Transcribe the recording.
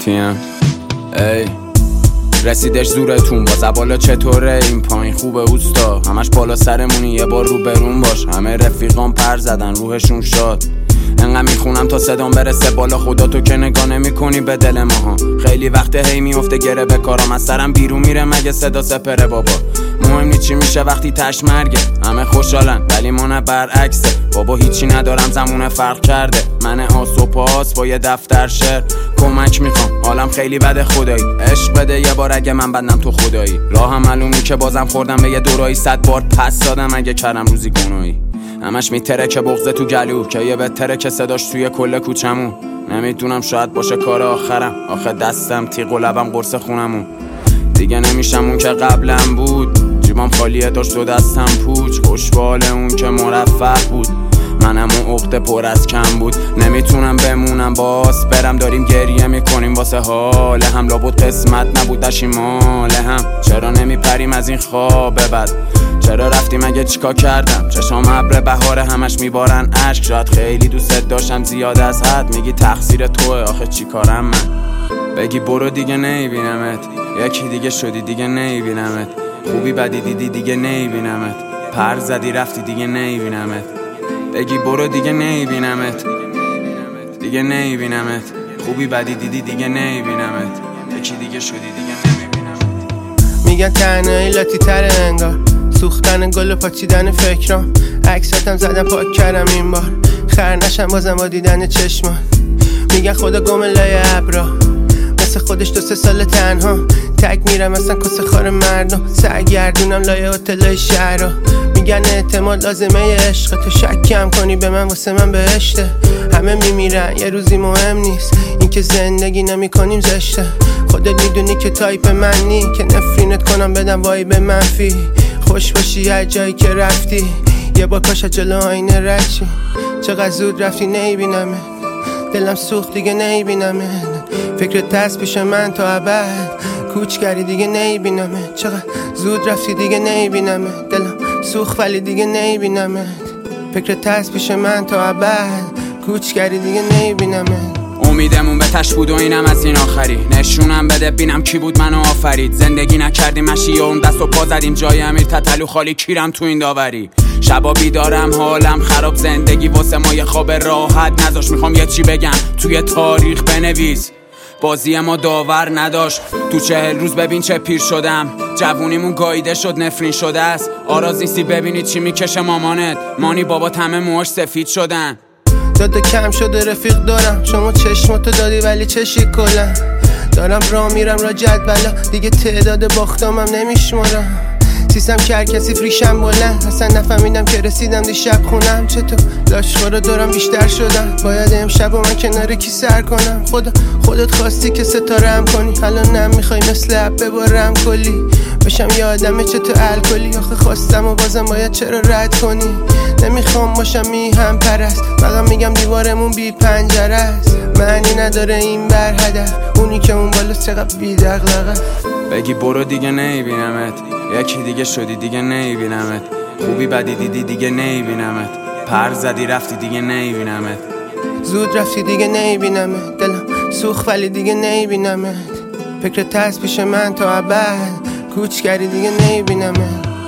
پیم ای رسیدش زورتون با زبالا چطوره این پایین خوبه اوستا همش بالا سرمونی یه بار رو برون باش همه رفیقان پر زدن روحشون شاد انقدر میخونم تا صدام برسه بالا خدا تو که نگاه نمی‌کنی به دل ماها خیلی وقت هی میفته گره به کارم از سرم بیرون میره مگه صدا سپره بابا مهم نیست چی میشه وقتی تش مرگه همه خوشحالن ولی ما نه برعکسه بابا هیچی ندارم زمونه فرق کرده من آس و پاس با یه دفتر شعر کمک میخوام حالم خیلی بده خدایی عشق بده یه بار اگه من بدنم تو خدایی راهم معلومی که بازم خوردم به یه دورایی 100 بار پس دادم اگه کردم روزی گناهی همش میترکه بغضه تو گلو که یه بهتره که صداش توی کل کوچمون نمیدونم شاید باشه کار آخرم آخه دستم تیغ و لبم قرص خونمون دیگه نمیشم اون که قبلم بود جیبام خالیه داشت و دستم پوچ خوشبال اون که مرفه بود منم اون عقده پر از کم بود نمیتونم بمونم باز برم داریم گریه میکنیم واسه حال هم لابد قسمت نبود دشیمال هم چرا نمیپریم از این خواب بد چرا رفتیم اگه چیکار کردم چشام ابر بهاره همش میبارن اشک شاید خیلی دوست داشتم زیاد از حد میگی تقصیر توه آخه چیکارم من بگی برو دیگه نمیبینمت یکی دیگه شدی دیگه نمیبینمت خوبی بدی دیدی دیگه نمیبینمت پر زدی رفتی دیگه نمیبینمت بگی برو دیگه نمیبینمت دیگه نمیبینمت خوبی بدی دیدی دیگه نمیبینمت یکی دیگه شدی دیگه نمیبینمت میگن تنهایی لاتی تره انگار سوختن گل و پاچیدن فکرام عکساتم زدم پاک کردم این بار خر نشم بازم با دیدن چشمان میگن خدا گم لای ابرا مثل خودش 2-3 سال تنها تک میرم اصلا کس خار مردم سرگردونم لای هتلای شهرها میگن اعتماد لازمه عشق تو شک کم کنی به من واسه من بهشته همه میمیرن یه روزی مهم نیست این که زندگی نمی کنیم زشته خودت میدونی که تایپ منی که نفرینت کنم بدم وایب منفی خوش باشی هر جایی که رفتی یه بار پاش جلو آینه رد شی چقدر زود رفتی نمیبینمه دلم سوخت دیگه نمیبینمه فکرت هست پیش من تا ابد کوچ کردی دیگه نمیبینمه چقدر زود رفتی دیگه نمیبینمه دلم سوخت ولی دیگه نمیبینمه فکرت هست پیش من تا ابد کوچ کردی دیگه نمیبینمه امیدمون به تش بود و اینم از این آخری نشونم بده بینم کی بود منو آفرید زندگی نکردیم مشی و اون دست و پا زدیم جای امیر تتلو خالی کیرم تو این داوری شبا بیدارم حالم خراب زندگی واسه ما یه خواب راحت نذاش میخوام یه چی بگم توی تاریخ بنویس بازی ما داور نداشت تو 40 روز ببین چه پیر شدم جوونیمون گاییده شد نفرین شده است آراز نیستی ببینید چی میکشه مامانت مانی بابا همه موهاش سفید شدن داده کم شده رفیق دارم شما چشماتو دادی ولی چشی کلم دارم راه میرم را جدولا دیگه تعداد باختامم نمیشمارم سیستم کرد کسی فریشم بلند اصلا نفهمیدم که رسیدم دیشب خونم چطور لاشخورا دارم بیشتر شدم باید امشب و من کنار کی سر کنم خودت خواستی که ستارم کنی الان نمیخوای مثل اب ببارم کلی بشم یه آدمه چطور الکلی آخه خواستم و بازم باید چرا رد کنی نمیخوام باشم میهم پرست فقط میگم دیوارمون بی پنجره است معنی نداره این بر هدف اونی که اون بالا چقدر بی دغدغه بگی برو دیگه نمیبینمت یکی دیگه شدی دیگه نمیبینمت خوبی بدی دیدی دیگه نمیبینمت پر زدی رفتی دیگه نمیبینمت زود رفتی دیگه نمیبینمت دلم سوخت ولی دیگه نمیبینمت فکرت هست پیش من تا ابد کوچ کردی دیگه نمیبینمت